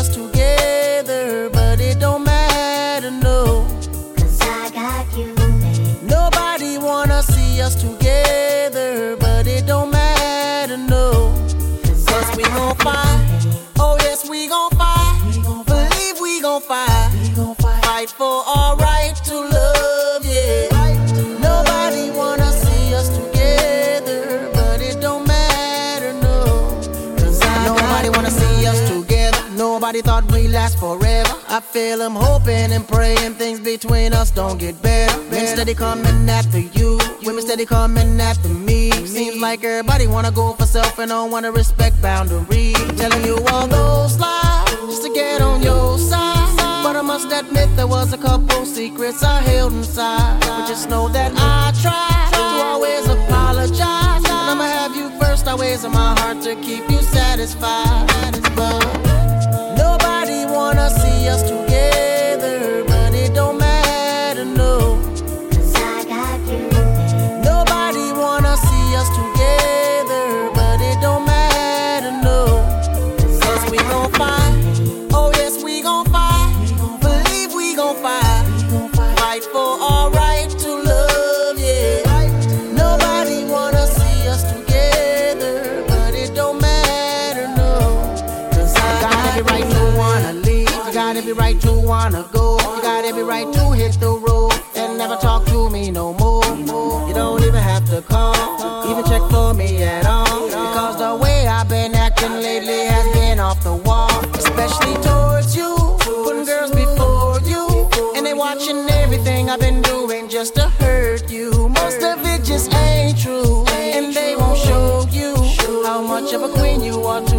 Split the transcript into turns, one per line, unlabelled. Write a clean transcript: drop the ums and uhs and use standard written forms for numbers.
us together, but it don't matter, no.
Cause I got you, babe.
Nobody wanna see us together, but it don't matter, no. Cause we gon' fight, oh yes we gon' fight. Believe we gon' fight. Fight for our right to love, yeah. Nobody wanna see us together, but it don't matter, no. Cause nobody wanna see us together. Nobody thought we'd last forever. I feel them hoping and praying things between us don't get better. Men steady coming after you, women steady coming after me. Seems like everybody wanna go for self and don't wanna respect boundaries. Telling you all those lies just to get on your side. But I must admit there was a couple secrets I held inside. But just know that I tried to always apologize. And I'ma have you first always in my heart to keep you satisfied. But nobody wanna see us together, but it don't matter, no.
Cause I got you, babe.
Nobody wanna see us together, but it don't matter, no. Cause we gon' fight, oh yes we gon' fight. Believe we gon' fight. Fight for our right to love, yeah. Nobody wanna see us together, but it don't matter, no. Cause I got every right to wanna leave. You got every right to wanna go. You got every right to hit the road and never talk to me no more. You don't even have to call, even check for me at all. Because the way I've been acting lately has been off the wall. Especially towards you, putting girls before you. And they watching everything I've been doing just to hurt you. Most of it just ain't true, and they won't show you how much of a queen you are